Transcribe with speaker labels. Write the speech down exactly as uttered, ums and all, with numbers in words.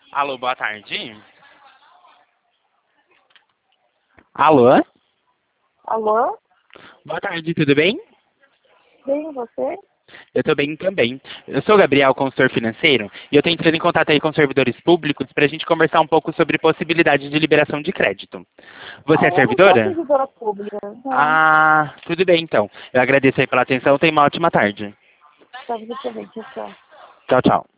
Speaker 1: Alô, boa tarde. Alô?
Speaker 2: Alô?
Speaker 1: Boa tarde, tudo bem?
Speaker 2: Bem, você?
Speaker 1: Eu estou bem também. Eu sou o Gabriel, consultor financeiro, e eu estou entrando em contato aí com servidores públicos para a gente conversar um pouco sobre possibilidade de liberação de crédito. Você
Speaker 2: Ah,
Speaker 1: é
Speaker 2: eu não sou
Speaker 1: servidora?
Speaker 2: servidora pública, não.
Speaker 1: Ah, tudo bem então. Eu agradeço aí pela atenção. Tenha uma ótima tarde.
Speaker 2: Pra você também, tchau, tchau.
Speaker 1: Tchau, tchau.